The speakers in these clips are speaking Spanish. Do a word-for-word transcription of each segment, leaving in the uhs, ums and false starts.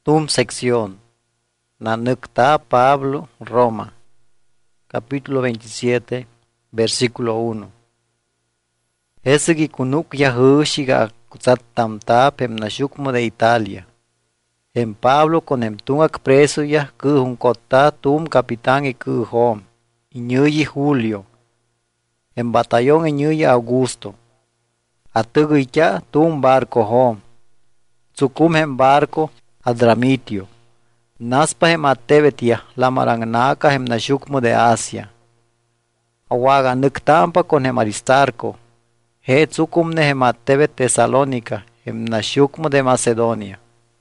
Tum sección. Nanukta Pablo, Roma. Capítulo veintisiete, versículo uno. Esegi kunuk yahushiga kutsat tamta pem nashukmo de Italia. En Pablo con em tungak preso ya kuhun kota tum capitán y kuhom. Iñuyi Julio. En batallón iñuyi Augusto. Atuguya tum barco hom. Tsukum hem barco Adramitio. Naspa hem atebetia lamarangnaka hem nashukmo de Asia. Awaga nuktampa con hem Aristarco. He tsukumne hem atebet Tesalónica hem nashukmo de Macedonia.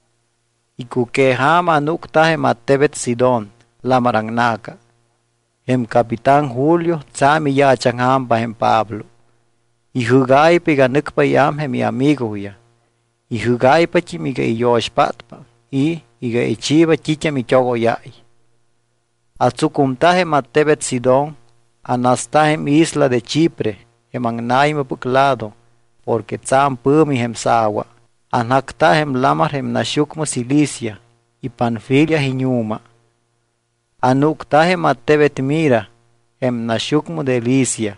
Ikukehama nukta hem atebet Sidón lamarangnaka. Hem capitán Julio tsami yachanghampa hem Pablo. Ihugay piga nukpa yam hem amigo ya. Ihugay pachi miga iyoshpatpa. Y iga ichiba chicha mi chogo yai. Atsukumtahem atebet Sidón, anastahem isla de Chipre, hem angnaim buklado, porque tsam pumi hem sawa, anaktahem lamar hem nashukmo Cilicia, y Panfilia hiñuma. Anuktahem atebet Mira, hem nashukmo de Licia.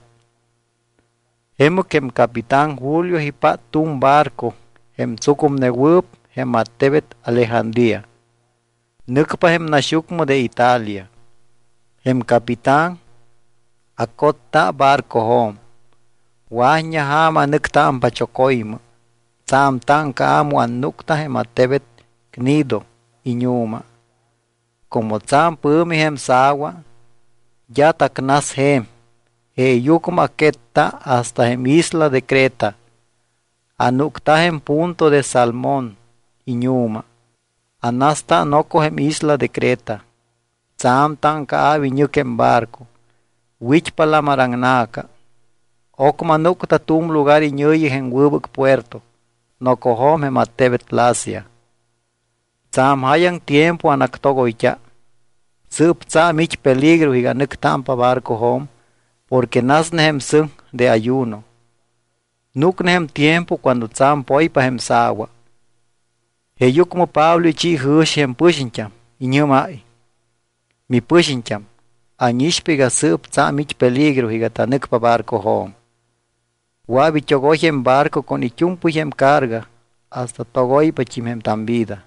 Hemo kem capitán Julio hipat tum barco, hem tsukum newup, hem atebet Alejandría. Nukpa hem nashukmo de Italia. Hem capitán akotta barco hom. Wahnya hama nukta ampachokoima. Tsam tanka amu anukta hem atebet Cnido iñuma. Como tsam pumi hem sawa, yata knas hem. E yukum aketta hasta hem isla de Creta. Anukta hem punto de Salmón iñuma. Anasta nokohem isla de Creta. Tsam tanka avi nyukem barco. Wichpa lamarangnaka. Okma nukta tum lugar iñuyi hen wubuk puerto. Nokohom hem atebet Lasia. Tsam hayang tiempo anaktogo icha. Sup tsam ich peligro higa nuktampa barco hom. Porque nasnehem sung de ayuno. Nuknehem tiempo cuando tsam poipa hem sawa. Heyu como Pablo y chi hush hem pushincham, inyumai. Mi pushincham, anishpiga sup tsamich peligro higatanuk pa barco hom. Wabi chogoy hem barco con ichumpu hem carga, hasta togoy pa chim hem tambida.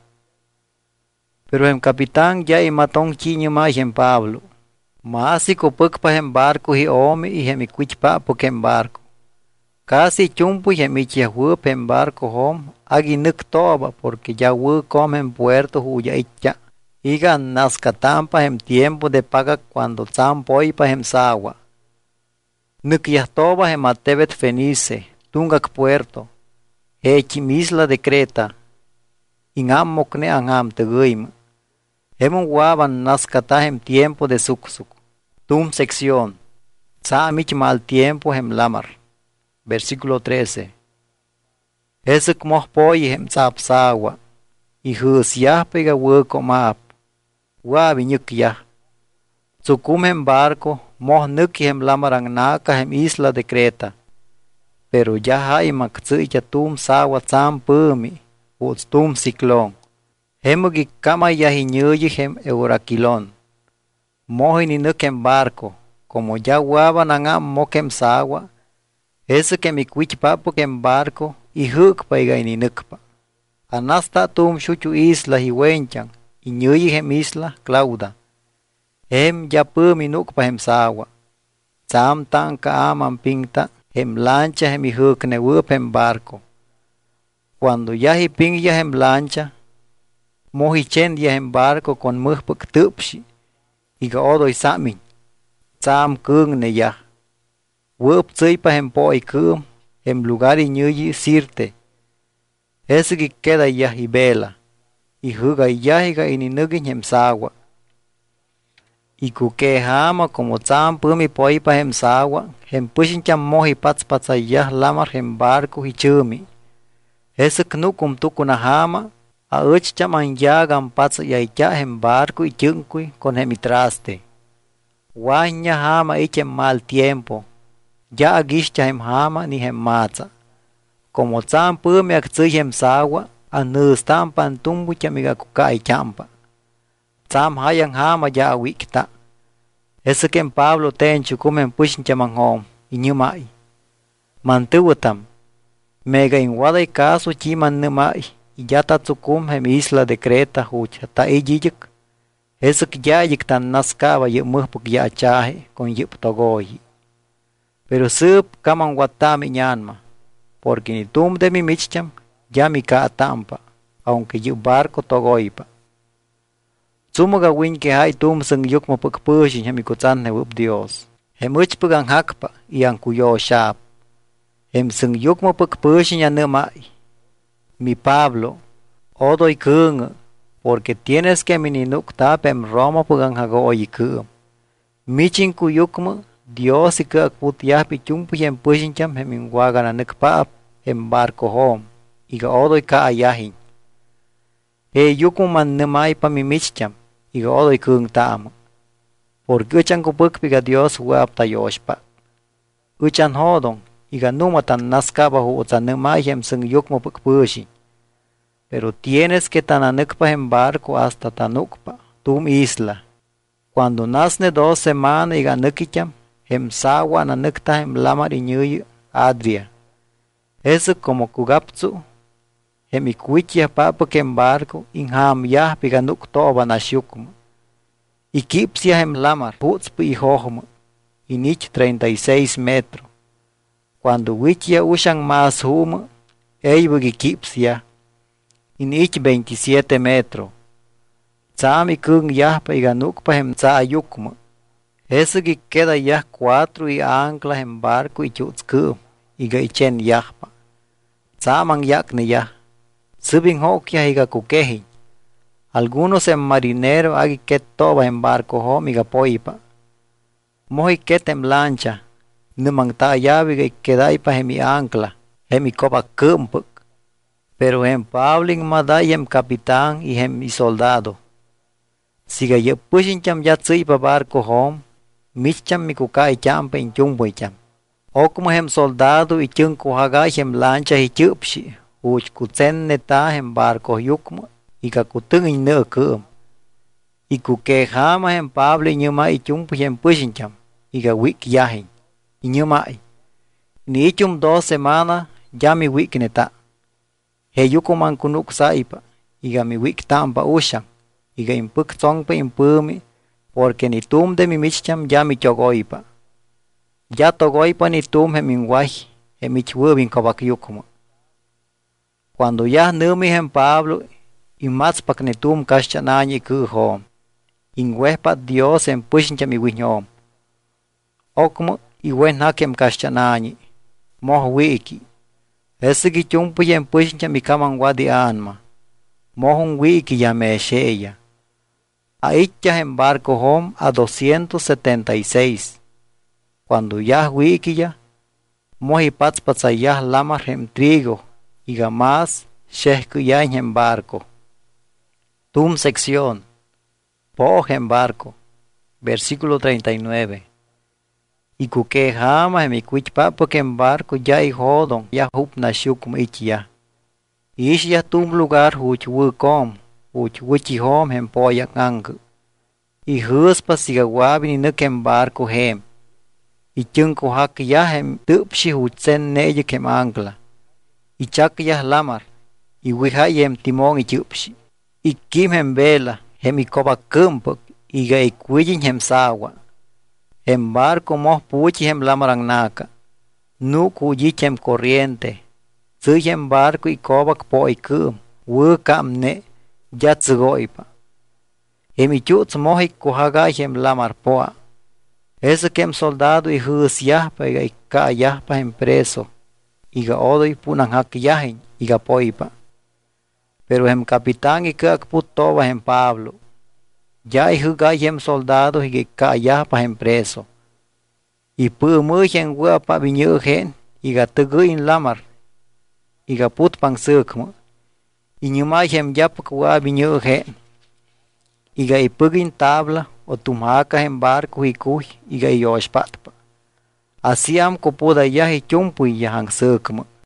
Pero hem capitán ya y matong chinyumai hem Pablo. Maasi kopuk pa hem barco hi ome y hem ikuich pa pok hem barco. Casi chumpu hem ichiahup hem barco hom. Agi nuk toba porque ya wu kom en puerto huya icha. Iga naskatampa hem tiempo de paga cuando tsampoipa hem sawa. Nuk yahtoba hem atebet Fenice, tungak puerto. Hechim isla de Creta. Ingam mokne angam teguim. Hemon waban naskata hem tiempo de suksuk. Tum sección. Tsamich mal tiempo hem lamar. Versículo trece. Esek moh poy hem tsap sawa. I hus yah pega wuko map. Wabi nyuk yah. Tsukum hem barco, moh nuki hem lamarang naka hem isla de Creta. Pero ya hay maktsicha tum sawa tsam pumi, uts tum ciclón. Hemugi kama yahinyuyi hem Eurakilon. Mohi ni nuk hem barco, como ya waba nangam mok hem sawa. Esek hem ikwich papu hem barco, y hukpa iga ininukpa. Anasta tum shuchu isla hiwenchan, iñuyi hem isla Clauda. Hem yapumi nukpa hem sawa. Tsam tanka aman pinta, hem lancha hem ihukne wup hem barco. Cuando ya hipingya hem lancha, mohichendia hem barco con muhpuk tupshi, iga odoy samin. Tsam kungne ya. Wup tsuypa hem poi kum, hem lugar iñuyi Sirte. Esegi queda ya y vela. Y juga yahiga ininugin hem sawa. Y kukehama como tsam pumi poipa hem sawa. Hem pushincham mohi pats patsayah lamar hem barco hi chumi. Esek nukum tukunahama. A uchcham anyagam patsayaycha hem barco y chunkui con hem itraste. Wanya hama ichem mal tiempo. Ya agishcha hem hama ni hem matza. Como tsam pumi ak tsuy hem sawa, anustampan tumbu chamiga kukai champa. Sam hayang hama ya wikta. Ese que en Pablo tenchu kumen pushin chamanghom inyumai. Mantuwatam. Mega in waday caso chiman numai. Iyata tsukum hem isla de Creta hucha ta ijijik. Ese que ya yik tan naskaba yuk muhpuk ya chahe con yuk togoyi. Pero sup kaman watami ñanma. Porque ni tum de mi michcham ya mi ka tampa. Aunque yuk barco togoipa. Sumuga win que hay tum sang yuk mo pagpushin hem ikutsan ne wup Dios. Hem uchpug ang hakpa iyang kuyo shap. Hem sang yuk mo pagpushin ya numai. Mi Pablo, odoy kung, porque tienes que mininuk tapem Roma pugang hagoy kum. Michin kuyukmo, Dios ikak putyah pichumpu hem pushin cham hem ingwaga na nukpaap hem barco hom, iga odoy ka ayahin. E yukum man numay pa mi michcham, iga odoy kung taamo. Porque uchan kupuk piga Dios huap tayoshpa. Uchan hodong, iga numatan naskaba hu utan numay hem sung yukmo pukpushi. Pero tienes que tananukpa en barco hasta tanukpa, tum isla. Cuando nasne dos semanas iga nukicham, hem sawa nanukta hem lamar iñuyu Adria. Eso como kugapzu, hem ikuichia papa que en barco, inham yah piga nuk toba nashukum. Ikipsia hem lamar, putzpu y hohmo, inich treinta y seis metros. Cuando wichia ushan más humo, eibug ikipsia, inich veintisiete metros. Tsami kung yahpa y ganukpa hem tsa yukmo. Eso que queda ya cuatro y ancla en barco y chutzku, y gaichen yahpa. Tsaman yakne yah. Subin hokia higa kukehin. Algunos en marinero agi ket toba en barco hom iga poipa. Mohi ket en lancha. Numang ta yaviga y kedaipa hemi ancla. Hemi kopa kumpuk. Pero en Pabling maday em capitán y em soldado. Siga ye pushin cham ya tsipa barco hom. Micham mi kukai champa in chumboy cham. O como hem soldado y chung kuhagay hem lancha y chupshi. Uch kutsen neta hem barco yukmo. Ika kutung in ne kum. Iku ke hama hem Pablo nyuma i chumpu hem pushin cham. Ika wik yahin. Inyumai. Ni ichum dos semana ya mi wik neta. He yukuman kunuk saipa. Iga mi wik tampa ushan. Iga impuk tsongpa impumi. Porque ni tum de mi michcham ya mi chogoipa. Ya togoipa ni tum he minguay. He michwubin kabak yukuma. Cuando ya numi hem Pablo. Imatzpak ni tum kaschanani kuhom. Ingwehpat Dios en pushincha mi winyom. Okmo iwen hakem kaschanani. Moh wiki. Esigi chumpu yen pushincha mi kamangwa di anma. Mohun wiki ya me sheya. Aicha en barco hom a doscientos setenta y seis. Cuando ya wiki ya. Mohi patzpatzayah lamar hem trigo. Iga más shehku ya en barco. Tum sección. Poh en barco. Versículo treinta y nueve. Y kuke hama mi kuich papo que en barco ya y hodon ya hup na shukum ich ya. Ish ya tum lugar huch wukom, huch wuchi hom hem poyak ang. Y huspa sigawabi ni nuk en barco hem. Y chung kuhak ya hem tupshi huch sen neye kem angla. Y chak ya lamar. Y wihay hem timon y chupshi. Y kim hem vela, hem i koba kumpuk, y ga ikuijin hem sawa. Hem barco moh puchi hem lamarang naka. Nuk ujich hem corriente. Tsuy hem barco y kobak po y kum. Wu kam ne, ya tsugoipa. Hem i chutz moh y kuhagay hem lamar poa. Ese kem soldado y hus yahpa y ga ika yahpa hem preso. Y ga odoy punang hak yahin, y ga poipa. Pero hem capitán y kak putoba hem Pablo. Ya y hugay hem soldado y ka yahpa hem preso. Y pu muy hem guapa viñu gen y ga tuguin lamar. Y ga put pang sukmo. Y nyumay hem yapak wa viñu gen. Y ga ipugin tabla o tumhaka hem barco y kuy y ga yoshpatpa. Así am kupuda ya y chumpu y hang sukmo.